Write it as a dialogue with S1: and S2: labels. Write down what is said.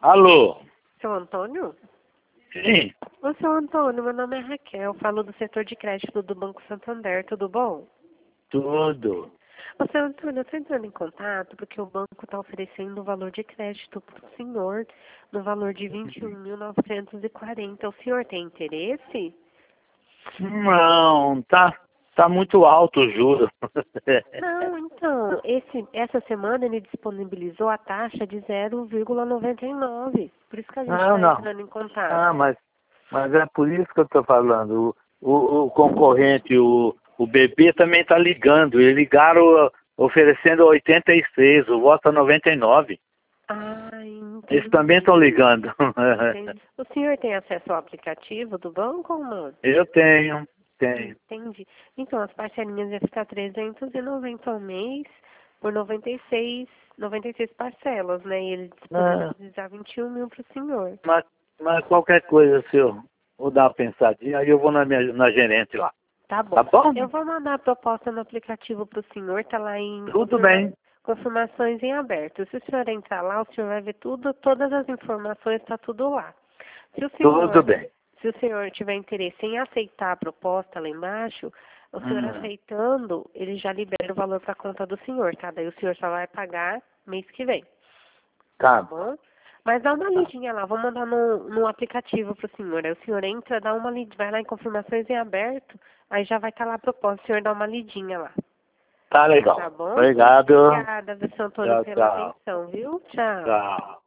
S1: Alô?
S2: Seu Antônio?
S1: Sim,
S2: Ô, seu Antônio, meu nome é Raquel, falo do setor de crédito do Banco Santander, tudo bom?
S1: tudo.
S2: Ô, seu Antônio, eu estou entrando em contato porque o banco está oferecendo um valor de crédito para o senhor no valor de 21.940. O senhor tem interesse?
S1: Não, tá muito alto o juro.
S2: Não, então, essa semana ele disponibilizou a taxa de 0,99. Por isso que a gente
S1: Não,
S2: está
S1: não.
S2: entrando em contato.
S1: Ah, mas é por isso que eu estou falando. O concorrente, o BB também está ligando. Eles ligaram oferecendo 86, o voto é 99.
S2: Ah,
S1: Eles também estão
S2: entendi.
S1: ligando.
S2: Entendi. O senhor tem acesso ao aplicativo do banco ou não?
S1: Eu tenho.
S2: Entendi. Então, as parcelinhas iam ficar 390 ao mês por 96 parcelas, né? E ele
S1: Ah,
S2: disponibilizar 21 mil para o senhor.
S1: mas qualquer coisa, senhor, vou dar uma pensadinha, aí eu vou na gerente lá.
S2: Tá
S1: Tá
S2: bom.
S1: bom?
S2: Eu vou mandar a proposta no aplicativo para o senhor, tá lá em
S1: Tudo bem.
S2: confirmações em aberto. Se o senhor entrar lá, o senhor vai ver tudo, todas as informações, tá tudo lá. Se o
S1: Tudo
S2: senhor
S1: bem.
S2: Se o senhor tiver interesse em aceitar a proposta lá embaixo, o senhor
S1: Hum,
S2: aceitando, ele já libera o valor para a conta do senhor, tá? Daí o senhor só vai pagar mês que vem, tá
S1: tá,
S2: bom? Mas dá uma
S1: tá.
S2: lidinha lá, vou mandar no aplicativo pro senhor. Aí o senhor entra, dá uma lidinha, vai lá em confirmações em aberto, aí já vai estar lá a proposta, o senhor dá uma lidinha lá,
S1: Tá legal.
S2: tá bom?
S1: Obrigado.
S2: Obrigada, seu Antônio,
S1: Tchau,
S2: pela
S1: tchau.
S2: atenção, viu? Tchau.
S1: Tchau.